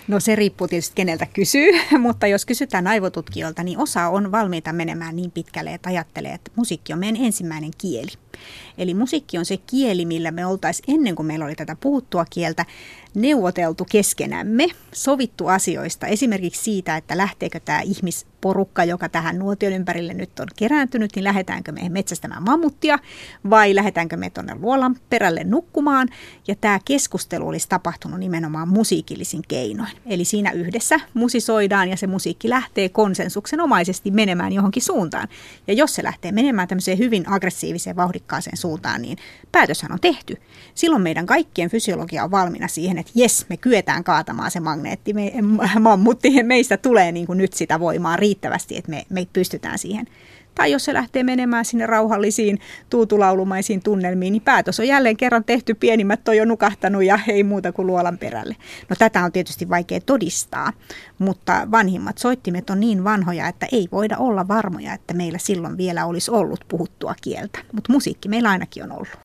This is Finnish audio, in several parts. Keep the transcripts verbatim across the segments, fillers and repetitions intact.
No se riippuu tietysti keneltä kysyy, mutta jos kysytään aivotutkijoilta, niin osa on valmiita menemään niin pitkälle, että ajattelee, että musiikki on meidän ensimmäinen kieli. Eli musiikki on se kieli, millä me oltaisiin ennen kuin meillä oli tätä puhuttua kieltä neuvoteltu keskenämme, sovittu asioista. Esimerkiksi siitä, että lähteekö tämä ihmisporukka, joka tähän nuotion ympärille nyt on kerääntynyt, niin lähdetäänkö me metsästämään mammuttia vai lähdetäänkö me tuonne luolan perälle nukkumaan. Ja tämä keskustelu olisi tapahtunut nimenomaan musiikillisin keinoin. Eli siinä yhdessä musisoidaan ja se musiikki lähtee konsensuksenomaisesti menemään johonkin suuntaan. Ja jos se lähtee menemään tämmöiseen hyvin aggressiiviseen vauhdikkaaseen suuntaan, niin päätöshän on tehty. Silloin meidän kaikkien fysiologia on valmiina siihen, että jes, me kyetään kaatamaan se magneetti, me, mammutti, meistä tulee niin kuin nyt sitä voimaa riittävästi, että me, me pystytään siihen. Tai jos se lähtee menemään sinne rauhallisiin tuutulaulumaisiin tunnelmiin, niin päätös on jälleen kerran tehty, pienimmät on jo nukahtanut ja ei muuta kuin luolan perälle. No tätä on tietysti vaikea todistaa, mutta vanhimmat soittimet on niin vanhoja, että ei voida olla varmoja, että meillä silloin vielä olisi ollut puhuttua kieltä. Mutta musiikki meillä ainakin on ollut.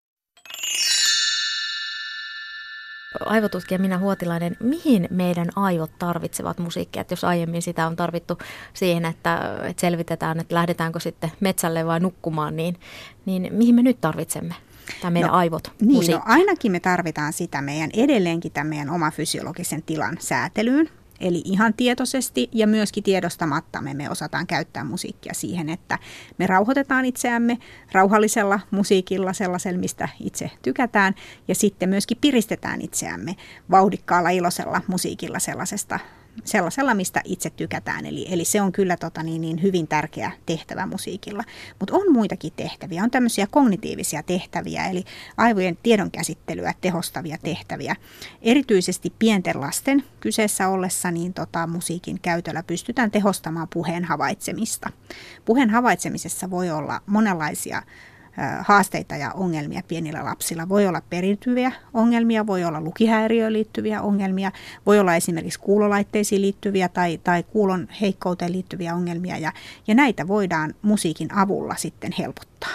Aivotutkija Minna Huotilainen, mihin meidän aivot tarvitsevat musiikkia? Että jos aiemmin sitä on tarvittu siihen, että, että selvitetään, että lähdetäänkö sitten metsälle vai nukkumaan, niin, niin mihin me nyt tarvitsemme tämä meidän no, aivot niin, musiikkia? No ainakin me tarvitaan sitä meidän edelleenkin tämän meidän oma fysiologisen tilan säätelyyn. Eli ihan tietoisesti ja myöskin tiedostamatta me, me osataan käyttää musiikkia siihen, että me rauhoitetaan itseämme rauhallisella musiikilla, sellaisella, mistä itse tykätään. Ja sitten myöskin piristetään itseämme vauhdikkaalla, iloisella musiikilla sellaisesta, sellaisella, mistä itse tykätään. Eli, eli se on kyllä tota, niin, niin hyvin tärkeä tehtävä musiikilla. Mutta on muitakin tehtäviä. On tämmöisiä kognitiivisia tehtäviä, eli aivojen tiedonkäsittelyä tehostavia tehtäviä. Erityisesti pienten lasten kyseessä ollessa niin tota, musiikin käytöllä pystytään tehostamaan puheen havaitsemista. Puheen havaitsemisessa voi olla monenlaisia haasteita ja ongelmia pienillä lapsilla. Voi olla periytyviä ongelmia, voi olla lukihäiriöön liittyviä ongelmia, voi olla esimerkiksi kuulolaitteisiin liittyviä tai, tai kuulon heikkouteen liittyviä ongelmia ja, ja näitä voidaan musiikin avulla sitten helpottaa.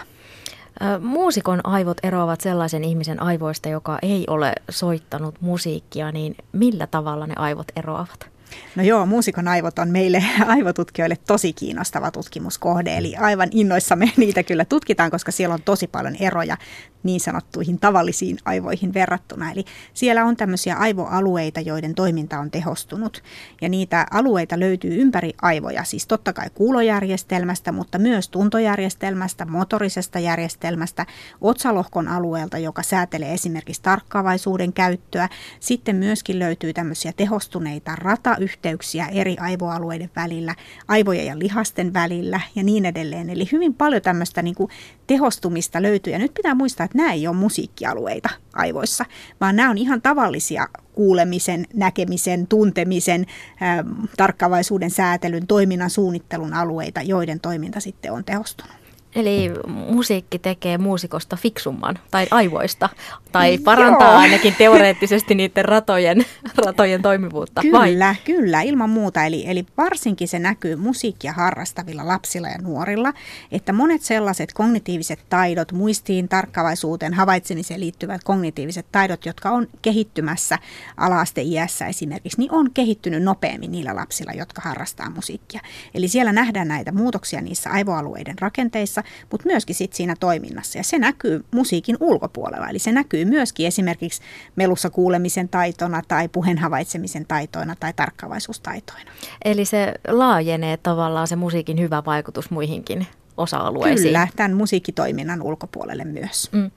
Muusikon aivot eroavat sellaisen ihmisen aivoista, joka ei ole soittanut musiikkia, niin millä tavalla ne aivot eroavat? No joo, muusikon aivot on meille aivotutkijoille tosi kiinnostava tutkimuskohde, eli aivan innoissamme niitä kyllä tutkitaan, koska siellä on tosi paljon eroja niin sanottuihin tavallisiin aivoihin verrattuna. Eli siellä on tämmöisiä aivoalueita, joiden toiminta on tehostunut, ja niitä alueita löytyy ympäri aivoja, siis totta kai kuulojärjestelmästä, mutta myös tuntojärjestelmästä, motorisesta järjestelmästä, otsalohkon alueelta, joka säätelee esimerkiksi tarkkaavaisuuden käyttöä. Sitten myöskin löytyy tämmöisiä tehostuneita rata yhteyksiä eri aivoalueiden välillä, aivojen ja lihasten välillä ja niin edelleen. Eli hyvin paljon tämmöistä niin kuin tehostumista löytyy. Ja nyt pitää muistaa, että nämä ei ole musiikkialueita aivoissa, vaan nämä on ihan tavallisia kuulemisen, näkemisen, tuntemisen, ää, tarkkaavaisuuden säätelyn, toiminnan suunnittelun alueita, joiden toiminta sitten on tehostunut. Eli musiikki tekee muusikosta fiksumman tai aivoista tai parantaa Joo. ainakin teoreettisesti niiden ratojen, ratojen toimivuutta. Kyllä, vai? kyllä, ilman muuta. Eli, eli varsinkin se näkyy musiikkia harrastavilla lapsilla ja nuorilla, että monet sellaiset kognitiiviset taidot, muistiin, tarkkaavaisuuteen, havaitsemiseen liittyvät kognitiiviset taidot, jotka on kehittymässä ala-asteiässä esimerkiksi, niin on kehittynyt nopeammin niillä lapsilla, jotka harrastaa musiikkia. Eli siellä nähdään näitä muutoksia niissä aivoalueiden rakenteissa, mutta myöskin sit siinä toiminnassa. Ja se näkyy musiikin ulkopuolella. Eli se näkyy myöskin esimerkiksi melussa kuulemisen taitona tai puheen havaitsemisen taitoina tai tarkkaavaisuustaitoina. Eli se laajenee tavallaan se musiikin hyvä vaikutus muihinkin osa-alueisiin. Kyllä, tämän musiikkitoiminnan ulkopuolelle myös. Mm. Äh,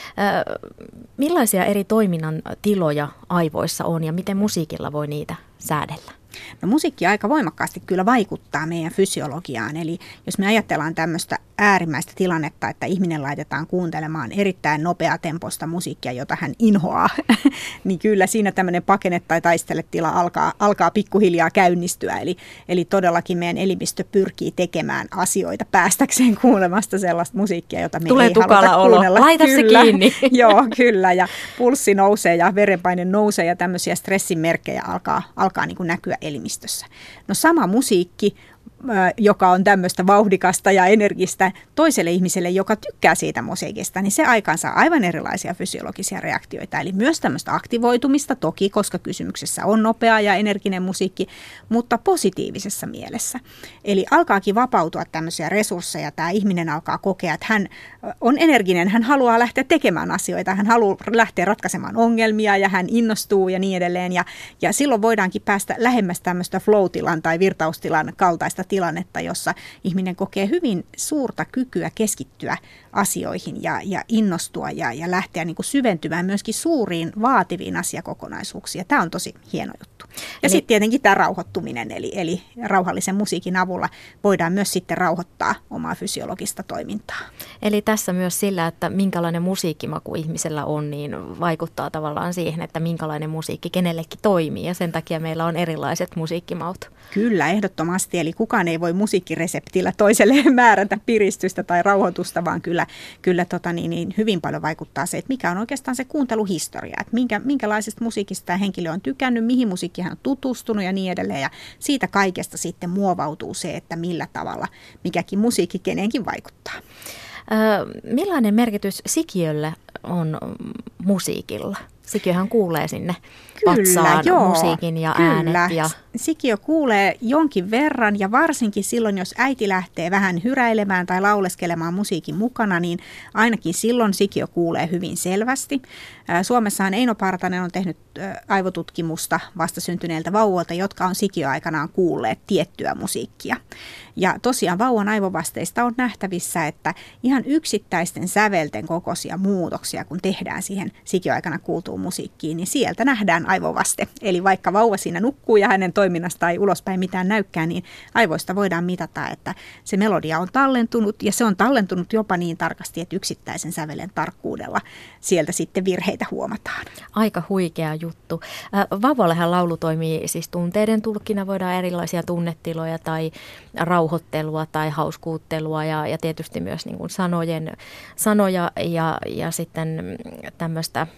millaisia eri toiminnan tiloja aivoissa on ja miten musiikilla voi niitä säädellä? No musiikki aika voimakkaasti kyllä vaikuttaa meidän fysiologiaan, eli jos me ajatellaan tämmöistä äärimmäistä tilannetta, että ihminen laitetaan kuuntelemaan erittäin nopeatempoista musiikkia, jota hän inhoaa, niin kyllä siinä tämmöinen pakene- tai taisteletila alkaa, alkaa pikkuhiljaa käynnistyä, eli, eli todellakin meidän elimistö pyrkii tekemään asioita päästäkseen kuulemasta sellaista musiikkia, jota me Tulee ei haluta olo. kuunnella. Laita kyllä, se kiinni. Joo, kyllä, ja pulssi nousee ja verenpaine nousee ja tämmöisiä stressin merkkejä alkaa, alkaa niin kuin näkyä elimistössä. No sama musiikki joka on tämmöistä vauhdikasta ja energistä, toiselle ihmiselle, joka tykkää siitä musiikista, niin se aikaansaa aivan erilaisia fysiologisia reaktioita. Eli myös tämmöistä aktivoitumista toki, koska kysymyksessä on nopea ja energinen musiikki, mutta positiivisessa mielessä. Eli alkaakin vapautua tämmöisiä resursseja. Tämä ihminen alkaa kokea, että hän on energinen, hän haluaa lähteä tekemään asioita, hän haluaa lähteä ratkaisemaan ongelmia ja hän innostuu ja niin edelleen. Ja, ja silloin voidaankin päästä lähemmäs tämmöistä flow-tilan tai virtaustilan kaltaista tilannetta, jossa ihminen kokee hyvin suurta kykyä keskittyä asioihin ja, ja innostua ja, ja lähteä niin kuin syventymään myöskin suuriin vaativiin asiakokonaisuuksiin. Ja tämä on tosi hieno juttu. Ja sitten tietenkin tämä rauhoittuminen, eli, eli rauhallisen musiikin avulla voidaan myös sitten rauhoittaa omaa fysiologista toimintaa. Eli tässä myös sillä, että minkälainen musiikkimaku ihmisellä on, niin vaikuttaa tavallaan siihen, että minkälainen musiikki kenellekin toimii. Ja sen takia meillä on erilaiset musiikkimaut. Kyllä, ehdottomasti. Eli kukaan ei voi musiikkireseptillä toiselle määrätä piristystä tai rauhoitusta, vaan kyllä, kyllä tota niin, niin hyvin paljon vaikuttaa se, että mikä on oikeastaan se kuunteluhistoria. Että minkä, minkälaisesta musiikista tämä henkilö on tykännyt, mihin musiikkiin hän on tutustunut ja niin edelleen. Ja siitä kaikesta sitten muovautuu se, että millä tavalla mikäkin musiikki keneenkin vaikuttaa. Ö, millainen merkitys sikiölle on musiikilla? Sikiöhän kuulee sinne patsaan joo, musiikin ja kyllä. äänet. Ja... Sikiö kuulee jonkin verran ja varsinkin silloin, jos äiti lähtee vähän hyräilemään tai lauleskelemaan musiikin mukana, niin ainakin silloin sikiö kuulee hyvin selvästi. Suomessahan Eino Partanen on tehnyt aivotutkimusta vastasyntyneiltä vauvoilta, jotka on sikiöaikanaan kuulleet tiettyä musiikkia. Ja tosiaan vauvan aivovasteista on nähtävissä, että ihan yksittäisten sävelten kokoisia muutoksia, kun tehdään siihen sikiöaikana kuultuun musiikkiin, niin sieltä nähdään aivovaste. Eli vaikka vauva siinä nukkuu ja hänen toiminnasta ei ulospäin mitään näykään, niin aivoista voidaan mitata, että se melodia on tallentunut ja se on tallentunut jopa niin tarkasti, että yksittäisen sävelen tarkkuudella sieltä sitten virheitä huomataan. Aika huikea juttu. Vauvallehan laulu toimii siis tunteiden tulkkina, voidaan erilaisia tunnetiloja tai rauhoittelua tai hauskuuttelua ja, ja tietysti myös niin kuin sanojen, sanoja ja, ja sitten tämmöistä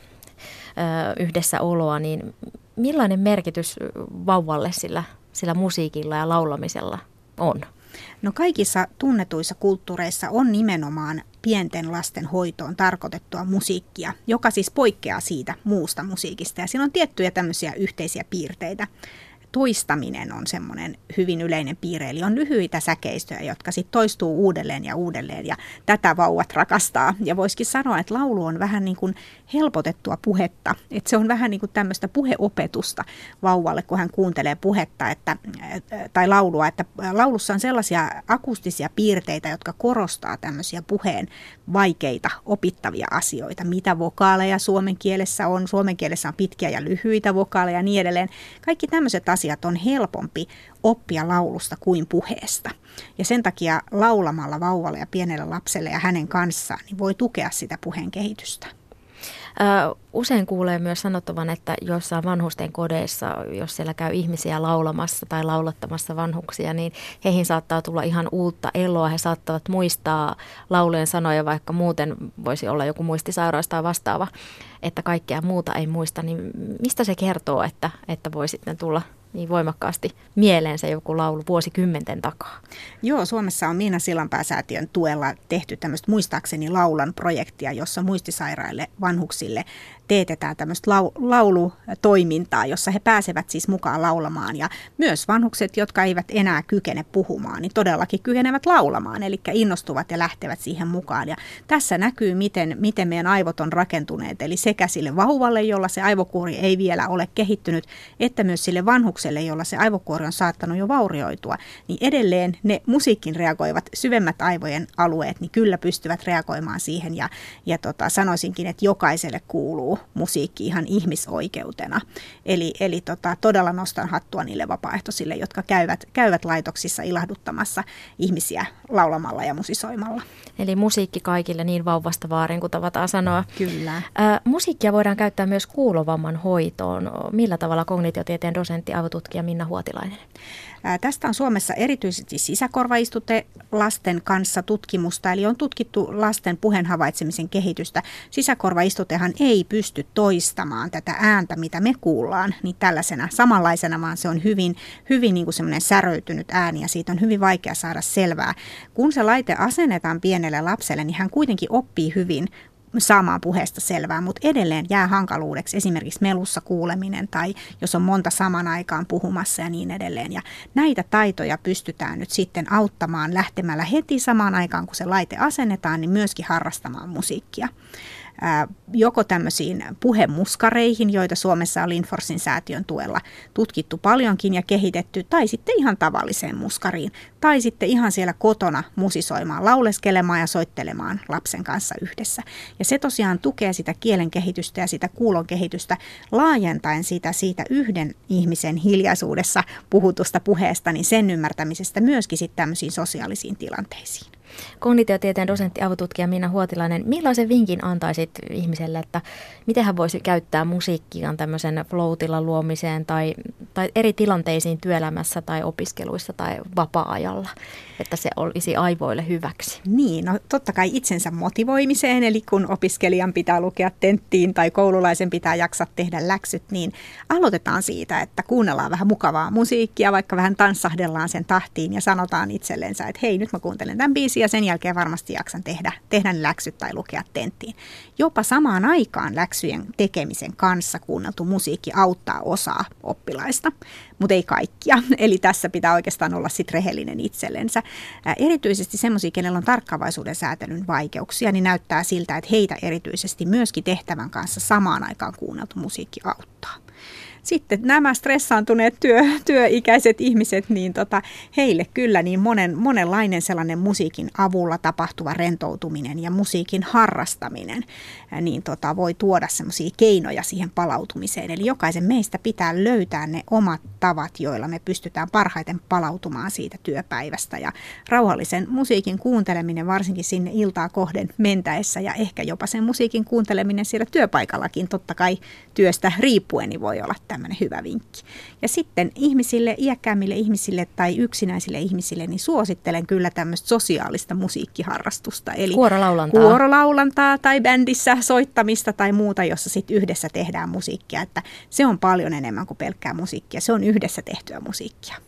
ö, yhdessäoloa, niin millainen merkitys vauvalle sillä, sillä musiikilla ja laulamisella on? No kaikissa tunnetuissa kulttuureissa on nimenomaan pienten lasten hoitoon tarkoitettua musiikkia, joka siis poikkeaa siitä muusta musiikista. Ja siinä on tiettyjä tämmöisiä yhteisiä piirteitä. Toistaminen on semmoinen hyvin yleinen piirre, eli on lyhyitä säkeistöjä, jotka sitten toistuu uudelleen ja uudelleen, ja tätä vauvat rakastaa. Ja voisikin sanoa, että laulu on vähän niin kuin helpotettua puhetta, että se on vähän niin kuin tämmöistä puheopetusta vauvalle, kun hän kuuntelee puhetta että, tai laulua, että laulussa on sellaisia akustisia piirteitä, jotka korostaa tämmöisiä puheen vaikeita opittavia asioita, mitä vokaaleja suomen kielessä on, suomen kielessä on pitkiä ja lyhyitä vokaaleja ja niin edelleen. Kaikki tämmöiset asiat on helpompi oppia laulusta kuin puheesta. Ja sen takia laulamalla vauvalle ja pienelle lapselle ja hänen kanssaan niin voi tukea sitä puheen kehitystä. Usein kuulee myös sanottavan, että jossain vanhusten kodeissa, jos siellä käy ihmisiä laulamassa tai laulattamassa vanhuksia, niin heihin saattaa tulla ihan uutta eloa. He saattavat muistaa laulujen sanoja, vaikka muuten voisi olla joku muistisairaus tai vastaava, että kaikkea muuta ei muista. Niin mistä se kertoo, että, että voi sitten tulla niin voimakkaasti mieleensä joku laulu vuosikymmenten takaa? Joo, Suomessa on Miina Sillanpää-säätiön tuella tehty tämmöistä Muistaakseni laulan projektia, jossa muistisairaille vanhuksille teetetään tämmöistä laulutoimintaa, jossa he pääsevät siis mukaan laulamaan. Ja myös vanhukset, jotka eivät enää kykene puhumaan, niin todellakin kykenevät laulamaan, eli innostuvat ja lähtevät siihen mukaan. Ja tässä näkyy, miten, miten meidän aivot on rakentuneet, eli sekä sille vauvalle, jolla se aivokuori ei vielä ole kehittynyt, että myös sille vanhukselle, jolla se aivokuori on saattanut jo vaurioitua, niin edelleen ne musiikkin reagoivat syvemmät aivojen alueet, niin kyllä pystyvät reagoimaan siihen. Ja, ja tota, sanoisinkin, että jokaiselle kuuluu musiikki ihan ihmisoikeutena. Eli, eli tota, todella nostan hattua niille vapaaehtoisille, jotka käyvät, käyvät laitoksissa ilahduttamassa ihmisiä laulamalla ja musisoimalla. Eli musiikki kaikille niin vauvasta vaariin, kuin tavataan sanoa. Kyllä. Ää, musiikkia voidaan käyttää myös kuulovamman hoitoon. Millä tavalla kognitiotieteen dosentti, aivotutkija Minna Huotilainen? Ää, tästä on Suomessa erityisesti sisäkorvaistute lasten kanssa tutkimusta, eli on tutkittu lasten puheen havaitsemisen kehitystä. Sisäkorvaistutehan ei pysty pysty toistamaan tätä ääntä, mitä me kuullaan, niin tällaisena samanlaisena, vaan se on hyvin, hyvin niin kuin semmoinen säröitynyt ääni ja siitä on hyvin vaikea saada selvää. Kun se laite asennetaan pienelle lapselle, niin hän kuitenkin oppii hyvin saamaan puheesta selvää, mutta edelleen jää hankaluudeksi esimerkiksi melussa kuuleminen tai jos on monta saman aikaan puhumassa ja niin edelleen. Ja näitä taitoja pystytään nyt sitten auttamaan lähtemällä heti samaan aikaan, kun se laite asennetaan, niin myöskin harrastamaan musiikkia. Joko tämmöisiin puhemuskareihin, joita Suomessa on Lindforsin säätiön tuella tutkittu paljonkin ja kehitetty, tai sitten ihan tavalliseen muskariin, tai sitten ihan siellä kotona musisoimaan, lauleskelemaan ja soittelemaan lapsen kanssa yhdessä. Ja se tosiaan tukee sitä kielen kehitystä ja sitä kuulon kehitystä laajentaen sitä siitä yhden ihmisen hiljaisuudessa puhutusta puheesta, niin sen ymmärtämisestä myöskin sitten tämmöisiin sosiaalisiin tilanteisiin. Kognitiotieteen dosentti, aivotutkija Minna Huotilainen, millaisen vinkin antaisit ihmiselle, että miten hän voisi käyttää musiikkia tämmöisen flow-tilan luomiseen tai, tai eri tilanteisiin työelämässä tai opiskeluissa tai vapaa-ajalla, että se olisi aivoille hyväksi? Niin, no totta kai itsensä motivoimiseen, eli kun opiskelijan pitää lukea tenttiin tai koululaisen pitää jaksaa tehdä läksyt, niin aloitetaan siitä, että kuunnellaan vähän mukavaa musiikkia, vaikka vähän tanssahdellaan sen tahtiin ja sanotaan itsellensä, että hei, nyt mä kuuntelen tämän biisin ja sen jälkeen varmasti jaksan tehdä, tehdä ne läksyt tai lukea tenttiin. Jopa samaan aikaan läksyjen tekemisen kanssa kuunneltu musiikki auttaa osaa oppilaista, mutta ei kaikkia. Eli tässä pitää oikeastaan olla sit rehellinen itsellensä. Ää, erityisesti semmoisia, kenellä on tarkkaavaisuuden säätelyn vaikeuksia, niin näyttää siltä, että heitä erityisesti myöskin tehtävän kanssa samaan aikaan kuunneltu musiikki auttaa. Sitten nämä stressaantuneet työ, työikäiset ihmiset, niin tota, heille kyllä niin monen, monenlainen sellainen musiikin avulla tapahtuva rentoutuminen ja musiikin harrastaminen niin tota, voi tuoda semmoisia keinoja siihen palautumiseen. Eli jokaisen meistä pitää löytää ne omat tavat, joilla me pystytään parhaiten palautumaan siitä työpäivästä. Ja rauhallisen musiikin kuunteleminen varsinkin sinne iltaa kohden mentäessä ja ehkä jopa sen musiikin kuunteleminen siellä työpaikallakin totta kai työstä riippuen niin voi olla tämmöinen hyvä vinkki. Ja sitten ihmisille, iäkkäämmille ihmisille tai yksinäisille ihmisille, niin suosittelen kyllä tämmöistä sosiaalista musiikkiharrastusta. Eli kuorolaulantaa. kuorolaulantaa tai bändissä soittamista tai muuta, jossa sitten yhdessä tehdään musiikkia. Että se on paljon enemmän kuin pelkkää musiikkia. Se on yhdessä tehtyä musiikkia.